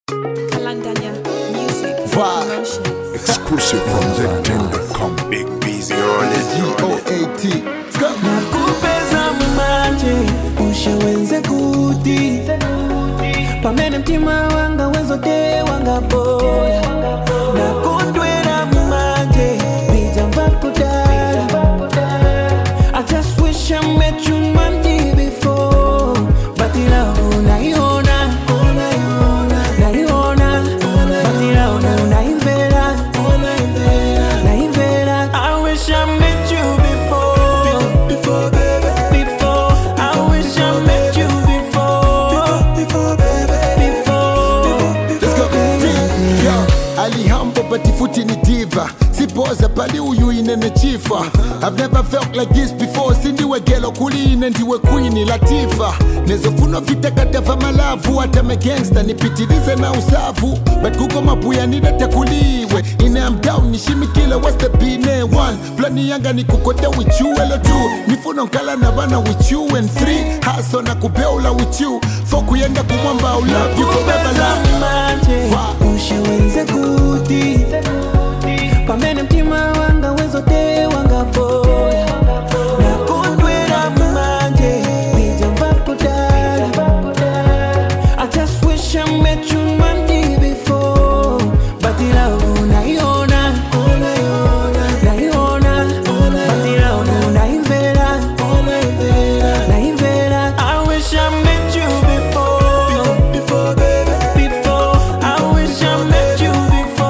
Kalandanya Music Promotions. Exclusive from Z10.com. Big busy on it. G-O-A-T. Let's go. Nakupeza mumanje ushawenze kuti pamene mtima wanga wenzote wanga boya nakondwera mumanje vijamba kudala. I just wish I met you Monday before, but love unaiona, naiona, but love unaivera, naivera. I wish I met you before, before. I wish I met you before, Let's go. Yo, alihambo batifuti ni diva. Sipoza pali uyu inene chifa. I've never felt like this before. Sindiwe gelo kuline ndiwe queeni Latifa. Nezofuno vita katava malavu. Hata me gangsta nipitilize na usavu. But kuko mabuya nidata kuliwe. Ine I'm down nishimikile what's the B-name 1. Plani yanga ni kukote with you hello 2. Nifuno nkala na bana with you and 3. Haso na kubeula with you. Foku yenda kumwamba I love you forever love. manje ushawenze kuti pamene mtima wanga wenzote wanga boya nakondwera manje vijamba kudala. I just wish I met you Monday before, but love unaiona, naiona, but love unaivera, naivera. I wish I met you before, I wish I met you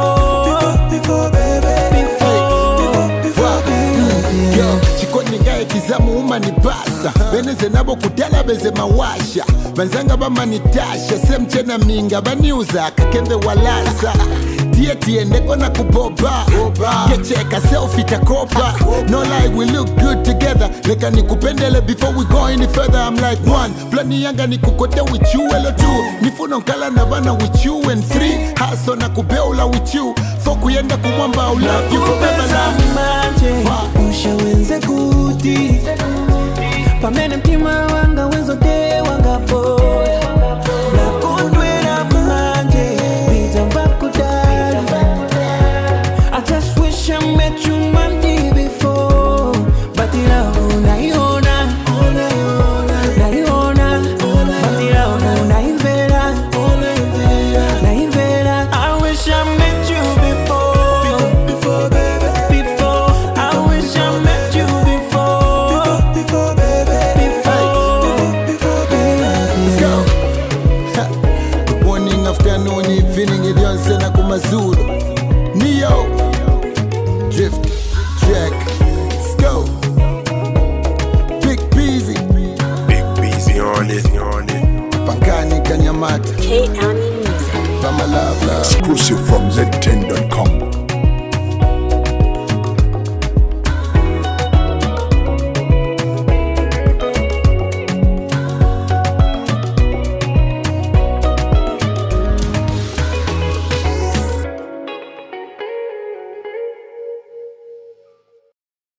Yo, chikoni ngaye kizamu umanipasa beneze nabo kudala beze mawasha banzanga bamanitasha semchena minga baniuza kakembe walasa tie ndeko na kuboba kecheka selfie takopa no lie we look good together leka nikupendele before we go any further I'm like 1 plani yanga nikukote with you hello 2 nifuno nkala na bana with you and 3 haso na kubeula with you foku yenda kumwamba I love you forever love. manje ushawenze kuti pamene mtima wanga wenzote wanga boya nakondwera manje vijamba kudala. I just wish I met you Monday before, but love unaiona, naiona, but love unaivera, naivera. I wish I met you before, I wish I met you before, Let's go. Good morning, afternoon, evening, iliyonse na kumazulu. Neo, Drift, Jack. Let's go. Big busy, Big busy on it. Pankani Kanyamata. K-County Music. From my love, love. Exclusive from Z10.com.